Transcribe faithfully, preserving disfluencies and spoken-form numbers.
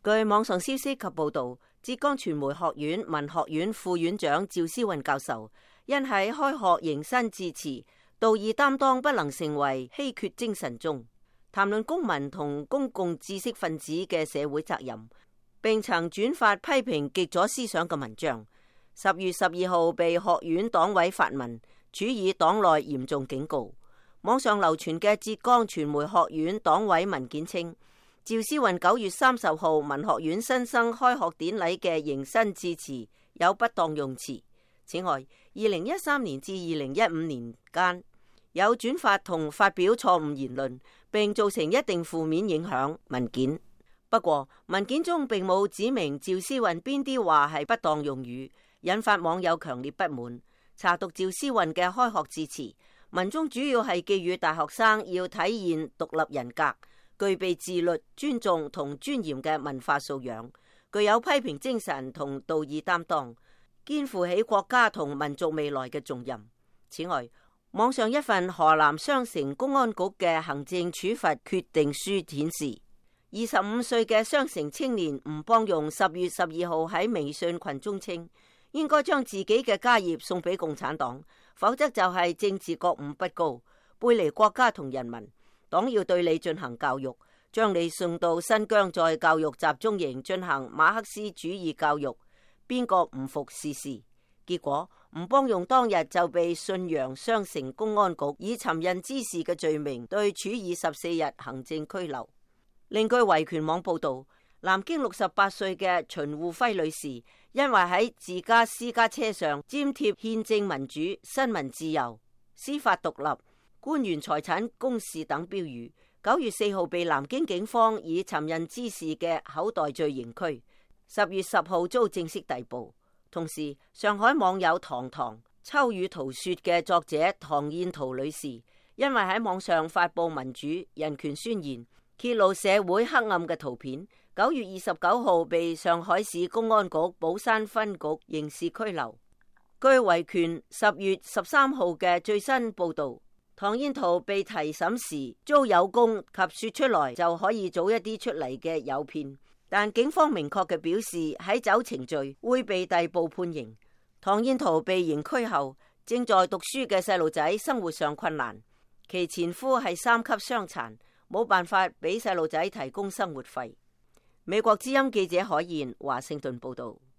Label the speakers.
Speaker 1: 據網上消息及報道，浙江傳媒學院文學院副院長趙思運教授因喺開學迎新致辭，道義擔當不能成為稀缺精神中，談論公民同公共知識分子嘅社會責任，並曾轉發批評極左思想嘅文章。十月十二號被學院黨委發文，處以黨內嚴重警告。網上流傳嘅浙江傳媒學院黨委文件稱，趙思運九月三十號文學院新生開學典禮嘅迎新致辭有不當用詞。此外，二零一三年至二零一五年間有轉發同發表錯誤言論，並造成一定負面影響。文件不過文件中並冇指明趙思運邊啲話係不當用語，引發網友強烈不滿。查讀趙思運嘅開學致辭，文中主要係寄語大學生要體現獨立人格，具備自律、尊重同尊嚴嘅文化素養，具有批評精神同道義擔當，肩負起國家同民族未來嘅重任。此外，網上一份河南商城公安局嘅行政處罰決定書顯示，二十五歲嘅商城青年吳邦用十月十二號喺微信群中稱，應該將自己嘅家業送俾共產黨，否則就係政治覺悟不高，背離國家同人民。黨要對你進行教育，將你送到新疆再教育集中營進行馬克思主義教育，邊個唔服試試？結果吳邦用當日就被信陽商城公安局以尋釁滋事嘅罪名對處以十四日行政拘留。另據維權網報道，南京六十八歲嘅秦護輝女士，因為喺自家私家車上粘貼憲政民主、新聞自由、司法獨立、官員財產公示等標語，九月四號被南京警方以尋釁滋事嘅口袋罪刑拘，十月十號遭正式逮捕。同時，上海網友唐唐秋雨圖說嘅作者唐燕圖女士，因為喺網上發佈民主人權宣言，揭露社會黑暗嘅圖片，九月二十九號被上海市公安局寶山分局刑事拘留。據維權十月十三號嘅最新報道，唐燕圖被提審時遭有功及說出來就可以早一啲出嚟嘅誘騙，但警方明確嘅表示喺走程序會被逮捕判刑。唐燕圖被刑拘後，正在讀書嘅細路仔生活上困難，其前夫係三級傷殘，冇辦法俾細路仔提供生活費。美國之音記者海燕華盛頓報道。